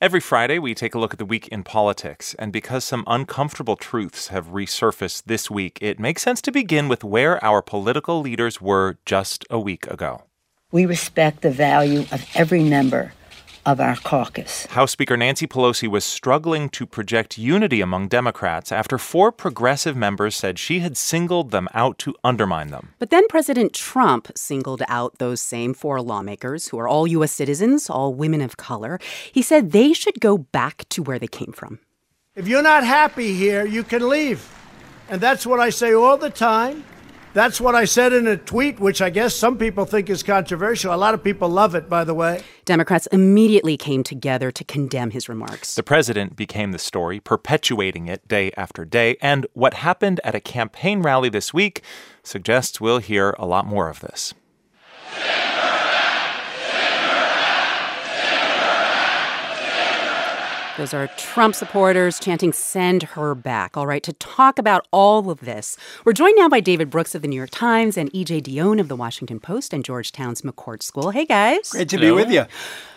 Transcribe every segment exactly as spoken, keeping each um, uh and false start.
Every Friday, we take a look at the week in politics. And because some uncomfortable truths have resurfaced this week, it makes sense to begin with where our political leaders were just a week ago. We respect the value of every member of our caucus. House Speaker Nancy Pelosi was struggling to project unity among Democrats after four progressive members said she had singled them out to undermine them. But then President Trump singled out those same four lawmakers, who are all U S citizens, all women of color. He said they should go back to where they came from. If you're not happy here, you can leave. And that's what I say all the time. That's what I said in a tweet, which I guess some people think is controversial. A lot of people love it, by the way. Democrats immediately came together to condemn his remarks. The president became the story, perpetuating it day after day. And what happened at a campaign rally this week suggests we'll hear a lot more of this. Those are Trump supporters chanting, "Send her back." All right, to talk about all of this, we're joined now by David Brooks of the New York Times and E J Dionne of the Washington Post and Georgetown's McCourt School. Hey, guys. Great to be with you.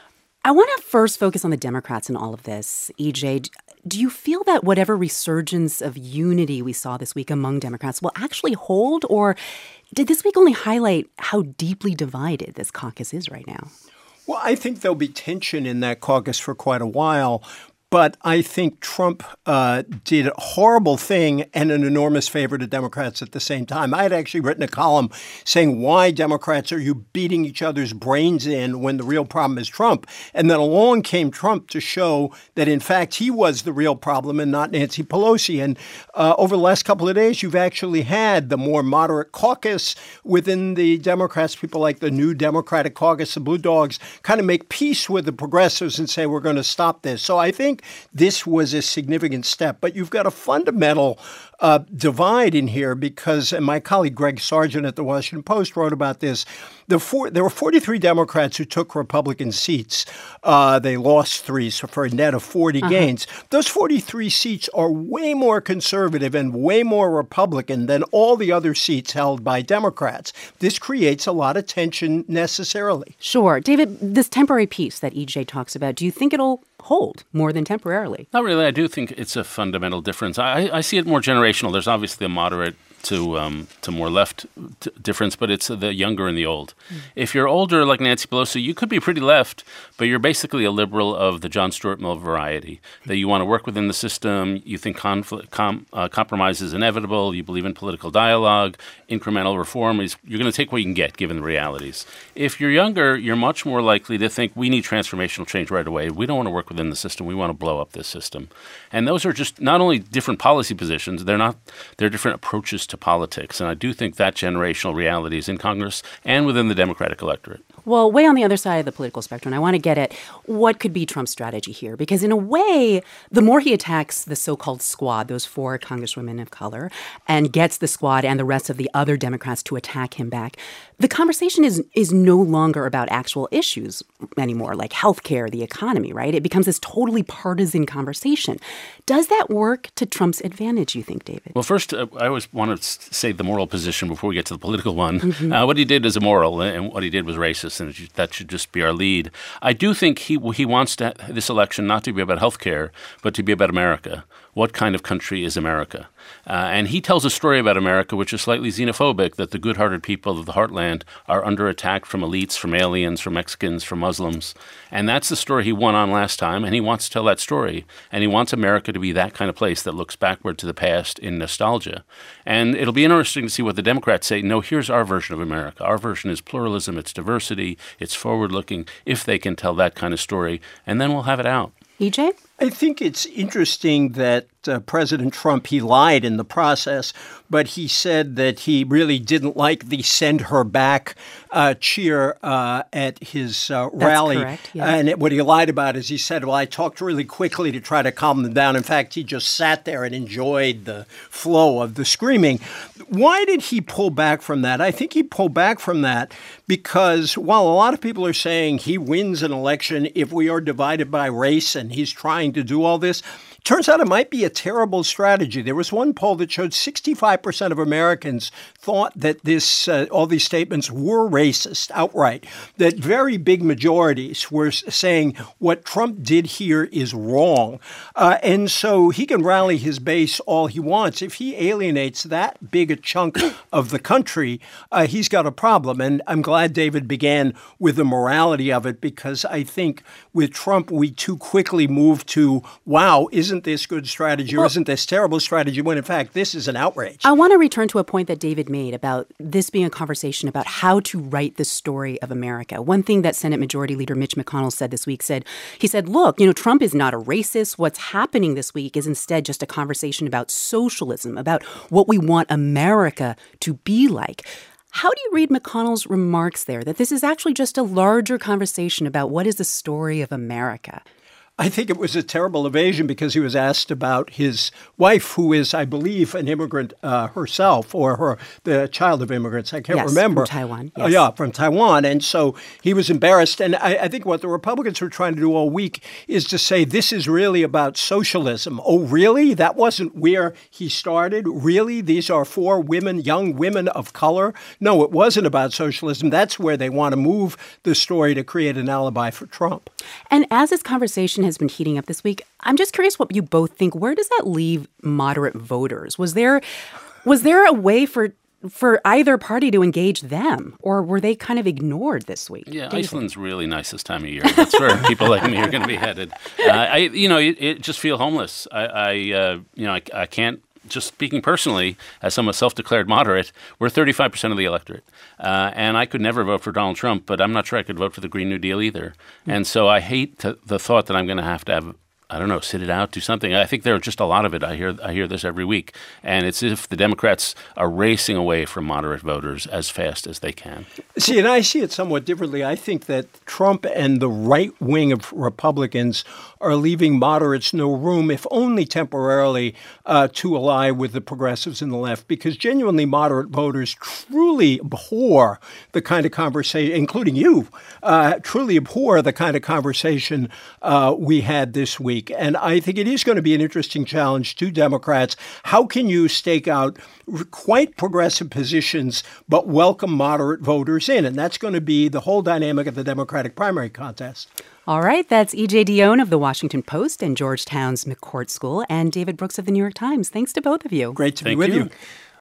I want to first focus on the Democrats in all of this. E J, do you feel that whatever resurgence of unity we saw this week among Democrats will actually hold, or did this week only highlight how deeply divided this caucus is right now? Well, I think there'll be tension in that caucus for quite a while. But I think Trump uh, did a horrible thing and an enormous favor to Democrats at the same time. I had actually written a column saying, why Democrats are you beating each other's brains in when the real problem is Trump? And then along came Trump to show that, in fact, he was the real problem and not Nancy Pelosi. And uh, over the last couple of days, you've actually had the more moderate caucus within the Democrats, people like the New Democratic Caucus, the Blue Dogs, kind of make peace with the progressives and say, we're going to stop this. So I think this was a significant step, but you've got a fundamental uh, divide in here because, and my colleague Greg Sargent at the Washington Post wrote about this, the four, there were forty-three Democrats who took Republican seats. Uh, they lost three, so for a net of forty uh-huh. gains. Those forty-three seats are way more conservative and way more Republican than all the other seats held by Democrats. This creates a lot of tension necessarily. Sure. David, this temporary peace that E J talks about, do you think it'll hold more than temporarily? Not really. I do think it's a fundamental difference. I, I see it more generational. There's obviously a moderate to um, to more left t- difference, but it's the younger and the old. Mm. If you're older, like Nancy Pelosi, you could be pretty left, but you're basically a liberal of the John Stuart Mill variety, that you want to work within the system, you think conflict, com, uh, compromise is inevitable, you believe in political dialogue, incremental reform, is you're going to take what you can get given the realities. If you're younger, you're much more likely to think we need transformational change right away. We don't want to work within the system. We want to blow up this system. And those are just not only different policy positions, they're not, they're different approaches to politics. And I do think that generational reality is in Congress and within the Democratic electorate. Well, way on the other side of the political spectrum, I want to get at what could be Trump's strategy here. Because in a way, the more he attacks the so-called squad, those four congresswomen of color, and gets the squad and the rest of the other Democrats to attack him back, the conversation is is no longer about actual issues anymore, like healthcare, the economy, right? It becomes this totally partisan conversation. Does that work to Trump's advantage, you think, David? Well, first, uh, I always want to say the moral position before we get to the political one. Mm-hmm. Uh, what he did is immoral, and what he did was racist, and that should just be our lead. I do think he he wants to, this election not to be about healthcare, but to be about America. What kind of country is America? Uh, and he tells a story about America which is slightly xenophobic, that the good-hearted people of the heartland are under attack from elites, from aliens, from Mexicans, from Muslims. And that's the story he won on last time, and he wants to tell that story. And he wants America to be that kind of place that looks backward to the past in nostalgia. And it'll be interesting to see what the Democrats say. No, here's our version of America. Our version is pluralism, it's diversity, it's forward-looking, if they can tell that kind of story. And then we'll have it out. E J? I think it's interesting that uh, President Trump, he lied in the process, but he said that he really didn't like the send her back uh, cheer uh, at his uh, rally. That's correct, yeah. And it, what he lied about is he said, well, I talked really quickly to try to calm them down. In fact, he just sat there and enjoyed the flow of the screaming. Why did he pull back from that? I think he pulled back from that because while a lot of people are saying he wins an election if we are divided by race and he's trying to do all this, turns out it might be a terrible strategy. There was one poll that showed sixty-five percent of Americans thought that this uh, all these statements were racist outright, that very big majorities were saying what Trump did here is wrong. Uh, and so he can rally his base all he wants. If he alienates that big a chunk of the country, uh, he's got a problem. And I'm glad David began with the morality of it, because I think with Trump, we too quickly move to, wow, isn't this good strategy or well, isn't this terrible strategy, when in fact this is an outrage. I want to return to a point that David made about this being a conversation about how to write the story of America. One thing that Senate Majority Leader Mitch McConnell said this week said, he said, look, you know, Trump is not a racist. What's happening this week is instead just a conversation about socialism, about what we want America to be like. How do you read McConnell's remarks there, that this is actually just a larger conversation about what is the story of America? I think it was a terrible evasion, because he was asked about his wife, who is, I believe, an immigrant uh, herself, or her the child of immigrants. I can't yes, remember. From Taiwan. Yes. Uh, yeah, from Taiwan. And so he was embarrassed. And I, I think what the Republicans were trying to do all week is to say this is really about socialism. Oh, really? That wasn't where he started? Really? These are four women, young women of color? No, it wasn't about socialism. That's where they want to move the story to create an alibi for Trump. And as this conversation has been heating up this week, I'm just curious what you both think. Where does that leave moderate voters? Was there was there a way for for either party to engage them, or were they kind of ignored this week? Yeah, Iceland's really nice this time of year. That's where people like me are going to be headed. Uh, I, you know, it, it just feel homeless. I, I uh, you know, I, I can't. Just speaking personally, as someone self-declared moderate, we're thirty-five percent of the electorate. Uh, and I could never vote for Donald Trump, but I'm not sure I could vote for the Green New Deal either. Mm-hmm. And so I hate to, the thought that I'm going to have to have, I don't know, sit it out, do something. I think there are just a lot of it. I hear I hear this every week. And it's as if the Democrats are racing away from moderate voters as fast as they can. See, and I see it somewhat differently. I think that Trump and the right wing of Republicans are leaving moderates no room, if only temporarily, uh, to ally with the progressives in the left, because genuinely moderate voters truly abhor the kind of conversation, including you, uh, truly abhor the kind of conversation uh, we had this week. And I think it is going to be an interesting challenge to Democrats. How can you stake out quite progressive positions but welcome moderate voters in? And that's going to be the whole dynamic of the Democratic primary contest. All right, that's E J Dionne of The Washington Post and Georgetown's McCourt School, and David Brooks of The New York Times. Thanks to both of you. Great to Thank be with you. you.